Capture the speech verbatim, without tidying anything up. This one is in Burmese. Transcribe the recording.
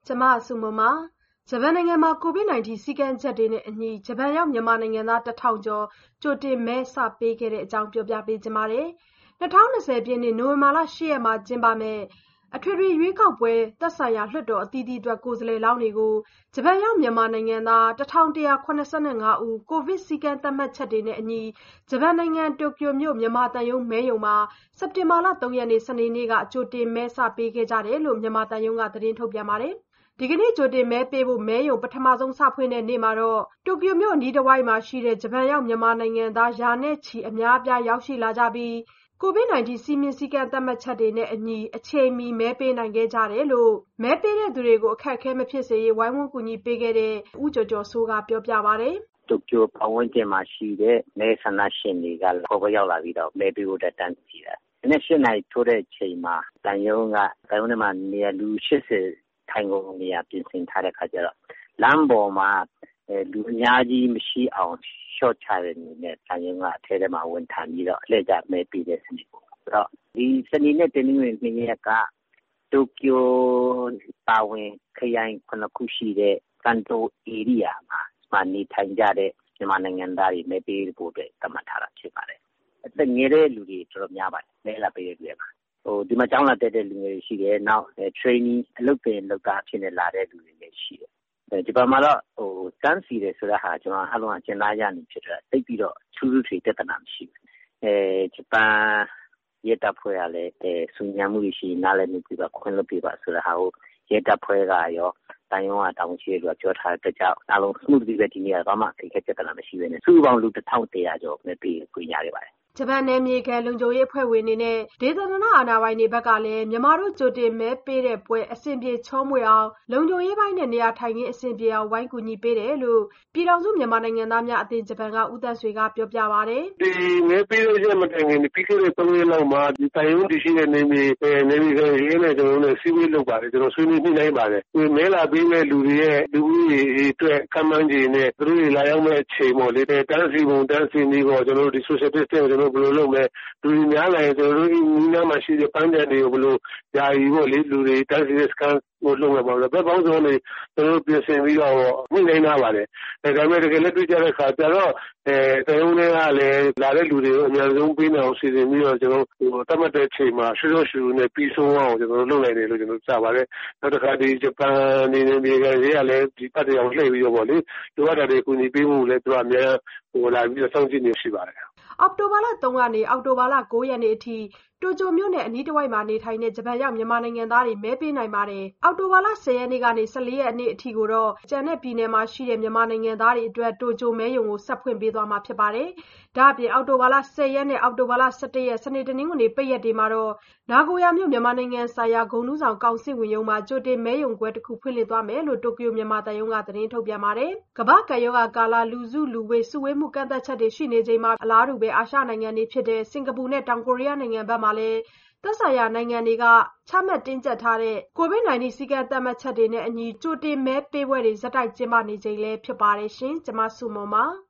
ကျမအစုမမဂျပန်နိုင်ငံမှာ ကိုဗစ် ၁၉ စည်းကမ်းချက်တွေနဲ့အညီဂျပန်ရောက်မြန်မာနိုင်ငံသားတစ်ထောင်ကျော်ကြိုတင်မဲစပေးခဲ့တဲ့အကြောင်းပြောပြပေးချင်ပါတယ်။၂၀၂၀ပြည့်နှစ်နိုဝင်ဘာလ ၈ ရက်မှာကျင်းပမယ့်အထွေထွေရွေးကောက်ပွဲသက်ဆိုင်ရာလွှတ်တော်အသီးသီးအတွက်ကိုယ်စားလှယ်လောင်းတွေကိုဂျပန်ရောက်မြန်မာနိုင်ငံသားတစ်ထောင်တစ်ရာ၇၅ဦးကိုဗစ်စည်းကမ်းသတ်မှတ်ချက်တွေနဲ့အညီဂျပန်နိုင်ငံတိုကျိုမြို့မြန်မာသံရုံးမဲရုံမှာစက်တင်ဘာလ၃ရက်နေ့စနေနေ့ကကြိုတင်မဲစပေးခဲ့ကြတယ်လို့မြန်မာသံရုံးကသတင်းထုတ်ပြန်ပါတယ်။ဒီကနေ့ကြိုတင်မဲပေးဖို့မဲရုံပထမဆုံးစဖွင့်တဲ့နေ့မှာတော့တိုကျိုမြို့အနီးတစ်ဝိုက်မှာရှိတဲ့ဂျပန်ရောက်မြန်မာနိုင်ငံသားရာနဲ့ချီအများအပြားရောက်ရှိလာကြပြီးကိုဗစ် ၁၉ စည်းမျဉ်းစည်းကမ်းသတ်မှတ်ချက်တွေနဲ့အညီအချိန်မီမဲပေးနိုင်ခဲ့ကြတယ်လို့မဲပေးတဲ့သူတွေကိုအခက်အခဲမဖြစ်စေရေးဝိုင်းဝန်းကူညီပေးခဲ့တဲ့ဦးကျော်ကျော်စိုးကပြောပြပါတယ်။တိုကျိုပတ်ဝန်းကျင်မှာရှိတဲ့မဲဆန္ဒရှင်တွေကခေါ်ပွဲရောက်လာပြီးတော့မဲပေးဖို့တန်းစီတာ။ဒီနေ့၈နာရီထိုးတဲ့အချိန်မှာတန်ရုံးကတန်ရုံးထဲမှာနေရာလူ၈၀ထိုင်ကုန်နေရာပြင်ဆင်ထားတဲ့ခါကျတော့လမ်းပေါ်မှာလူအများကြီးမရှိအောင်ရှော့ချတဲ့အနေနဲ့တန်ရုံးကအထဲထဲမှာဝင်ထိုင်ပြီးတော့အလှည့်ကျမဲပေးတဲ့စနစ်ပေါ့။အဲ့တော့ဒီစနေနဲ့တင်းနှင်းနှစ်ရက်ကတိုကျိုပါဝင်ခရိုင်ခုနှစ်ခုရှိတဲ့ကန်တိုဧရိယာမှာမှာနေထိုင်ကြတဲ့မြန်မာနိုင်ငံသားတွေမဲပေးဖို့အတွက်သတ်မှတ်ထားတာဖြစ်ပါတယ်။အသက်ငယ်တဲ့လူတွေတော်တော်များပါတယ်မဲလာပေးတဲ့လူတွေမှာဟိုဒီမှာကျောင်းလာတက်တဲ့လူငယ်တွေရှိတယ်နောက် training အလုပ်တင်လုပ်သားဖြစ်နေလာတဲ့လူတွေလည်းရှိတယ်ဒီပါမှာတော့ဟိုစမ်းစီတယ်ဆိုတဲ့ဟာကျွန်တော်အလုံးအကျဉ်းသားရနေဖြစ်တော့တိတ်ပြီးတော့ထူးထူးထွေပြဿနာမရှိဘူးအဲဂျပန်ရဲတပ်ဖွဲ့ကလည်းအဲစုညံမှုရှိနားလည်မှုပြပါခွင့်လွှတ်ပြပါဆိုတဲ့ဟာကိုရဲတပ်ဖွဲ့ကရောတန်ရုံးကတောင်းချေလို့ပြောထားတဲ့ကြောင့်အလုံး smooth ပဲဒီနေ့ကဘာမှအခက်အခဲပြဿနာမရှိဘဲနဲ့စုပေါင်းလူတစ်ထောင်တရာကျော်ပဲပြီးခွင့်ရခဲ့ပါတယ်ဂျပန်နယ်မြေခံလုံခြုံရေးအဖွဲ့ဝင်တွေနဲ့ဒေသနာအာဏာပိုင်တွေဘက်ကလည်းမြန်မာတို့ကြိုတင်မဲပေးတဲ့ပွဲအဆင်ပြေချောမွေ့အောင်လုံခြုံရေးပိုင်းနဲ့နေရာထိုင်ခင်းအဆင်ပြေအောင်ဝိုင်းကူညီပေးတယ်လို့ပြည်ထောင်စုမြန်မာနိုင်ငံသားများအသင်းဂျပန်ကဦးသက်ဆွေကပြောပြပါတယ်ဒီမဲပေးလို့ရမတိုင်ခင်ပြီးခဲ့တဲ့၃ရက်လောက်မှာဒီတိုင်ရုံးတရှိတဲ့နေမြေနေမြေကရေးနဲ့ကျွန်တော်တို့စီးပွားရေးလုပ်ပါတယ်ကျွန်တော်ဆွေးနွေးညှိနှိုင်းပါတယ်ဒီမဲလာပေးမဲ့လူတွေရဲ့လူဦးရေအတွက်ကမ်းမှန်းခြေနဲ့သူတို့တွေလာရောက်မဲ့ချိန်ပေါ့လေတန်းစီပုံတန်းစီနေပေါ့ကျွန်တော်တို့ဒီ social distance ကိုကျွန်တော်ဘယ်လိုလုပ်လဲလူတွေများလာရင်ကျွန်တော်တို့ဒီနီးနားမှာရှိတဲ့ပန်းခြံတွေကိုဘယ်လိုယာယီပေါ့လေလူတွေတန်းစီစကန်ကိုလုပ်ရပါလို့ဘယ်ပေါင်းစုံနေကျွန်တော်တို့ပြင်ဆင်ပြီးတော့ညှိနှိုင်းထားပါတယ်အဲဒါပေမဲ့တကယ်လက်တွေ့ကြတဲ့ခါကျတော့အဲတရုံးတွေကလည်းလာတဲ့လူတွေကိုအများဆုံးပေးနေအောင်စီစဉ်ပြီးတော့ကျွန်တော်တို့တတ်မှတ်တဲ့ချိန်မှာရှုပ်ရှုပ်နဲ့ပြီးဆုံးအောင်ကျွန်တော်တို့လုပ်နိုင်တယ်လို့ကျွန်တော်ကြားပါတယ်နောက်တစ်ခါဒီဂျပန်နေနေပြည်ကရေးကလည်းဒီပတ်တရားလှည့်ပြီးတော့ပေါ့လေလိုအပ်တဲ့ကူညီပေးမှုလည်းသူကအများဟိုလာပြီးတော့စောင့်ကြည့်နေရှိပါတယ်အောက်တိုဘာလ၃ကနေအောက်တိုဘာလ၉ရက်နေ့အထိတိုကျိုမြို့နယ်အနီးတစ်ဝိုက်မှာနေထိုင်တဲ့ဂျပန်ရောက်မြန်မာနိုင်ငံသားတွေမဲပေးနိုင်ပါတယ်။အောက်တိုဘာလ၁၀ရက်နေ့ကနေ၁၄ရက်နေ့အထိကိုတော့ကျန်တဲ့ပြည်နယ်မှာရှိတဲ့မြန်မာနိုင်ငံသားတွေအတွက်တိုကျိုမဲရုံကိုဆက်ဖွင့်ပေးသွားမှာဖြစ်ပါတယ်။ဒါ့အပြင်အောက်တိုဘာလ၁၀ရက်နဲ့အောက်တိုဘာလ၁၁ရက်စနေတနင်္ဂနွေပိတ်ရက်တွေမှာတော့နာဂိုယာမြို့မြန်မာနိုင်ငံဆိုင်ရာဂုဏ်ထူးဆောင်ကောင်စစ်ဝင်ရုံးမှာကြိုတင်မဲရုံကွဲတစ်ခုဖွင့်လှစ်သွားမယ်လို့တိုကျိုမြန်မာသံရုံးကသတင်းထုတ်ပြန်ပါတယ်။ကမ္ဘာ့ကပ်ရောဂါကာလလူစုလူဝေးစုဝေးမှုကန့်သတ်ချက်တွေရှိနေချိန်မှာအလားတူပဲအာရှနိုင်ငံတွေဖြစ်တဲ့စင်ကာပူနဲ့တောင်ကိုရီးယားနိုင်ငံဘက်မှာလည်းသက်ဆိုင်ရာနိုင်ငံတွေကချမှတ်တင်းကျပ်ထားတဲ့ကိုဗစ်၁၉စည်းကမ်းသတ်မှတ်ချက်တွေနဲ့အညီကြိုတင်မဲပေးပွဲတွေဇက်တိုက်ကျင်းပနေချိန်လည်းဖြစ်ပါတယ်ရှင်။ကျွန်မစုမုံပါ။